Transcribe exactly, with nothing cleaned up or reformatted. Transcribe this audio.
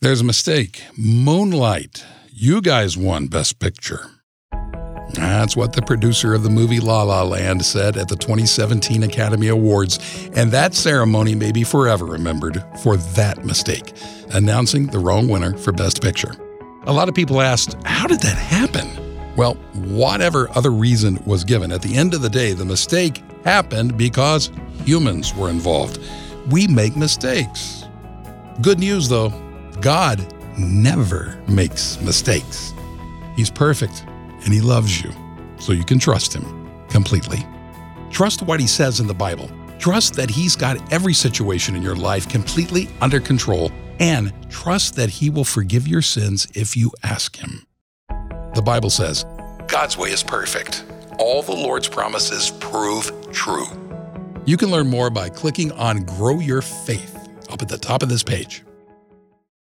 There's a mistake. Moonlight. You guys won Best Picture. That's what the producer of the movie La La Land said at the twenty seventeen Academy Awards, and that ceremony may be forever remembered for that mistake, announcing the wrong winner for Best Picture. A lot of people asked, how did that happen? Well, whatever other reason was given, at the end of the day, the mistake happened because humans were involved. We make mistakes. Good news, though, God never makes mistakes. He's perfect, and he loves you, so you can trust him completely. Trust what he says in the Bible. Trust that he's got every situation in your life completely under control, and trust that he will forgive your sins if you ask him. The Bible says, God's way is perfect. All the Lord's promises prove true. You can learn more by clicking on Grow Your Faith up at the top of this page.